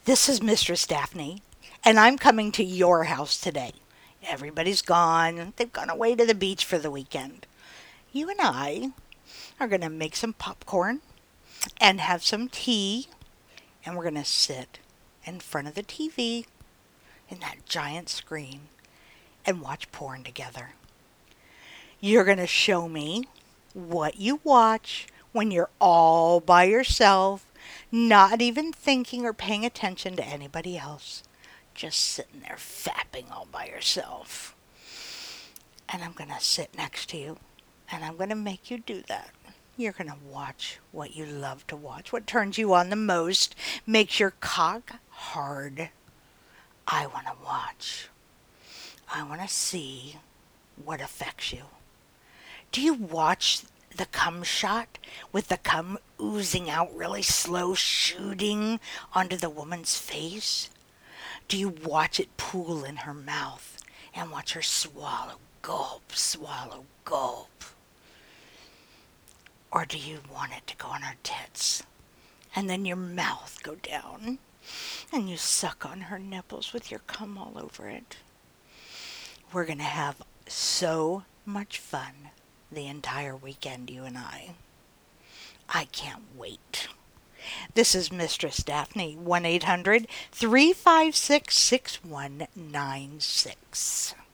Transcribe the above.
This is Mistress Daphne, and I'm coming to your house today. Everybody's gone. They've gone away to the beach for the weekend. You and I are going to make some popcorn and have some tea, and we're going to sit in front of the TV in that giant screen and watch porn together. You're going to show me what you watch when you're all by yourself, not even thinking or paying attention to anybody else. Just sitting there fapping all by yourself. And I'm going to sit next to you and I'm going to make you do that. You're going to watch what you love to watch, what turns you on the most, makes your cock hard. I want to watch. I want to see what affects you. Do you watch the cum shot with the cum oozing out really slow, shooting onto the woman's face? Do you watch it pool in her mouth and watch her swallow, gulp, swallow, gulp? Or do you want it to go on her tits and then your mouth go down and you suck on her nipples with your cum all over it? We're going to have so much fun the entire weekend, you and I. I can't wait. This is Mistress Daphne, 1-800-356-6196.